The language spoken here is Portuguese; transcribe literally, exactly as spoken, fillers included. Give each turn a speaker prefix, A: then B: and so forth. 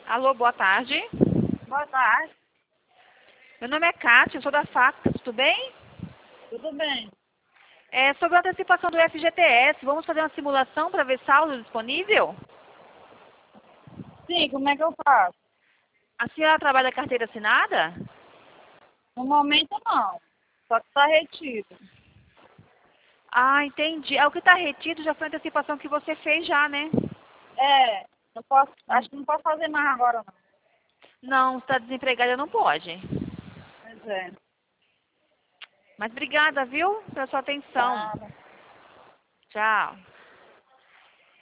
A: Alô, boa tarde.
B: Boa tarde.
A: Meu nome é Kátia, eu sou da Fax, tudo bem?
B: Tudo bem?
A: É sobre a antecipação do F G T S, vamos fazer uma simulação para ver saldo disponível?
B: Sim, como é que eu faço?
A: A senhora trabalha carteira assinada?
B: No momento não. Só que está retido.
A: Ah, entendi. É o que está retido já foi a antecipação que você fez já, né?
B: É, não posso, acho que não posso fazer mais agora não.
A: Não, está desempregada, não pode.
B: Pois é.
A: Mas obrigada, viu, pela sua atenção.
B: Tá.
A: Tchau.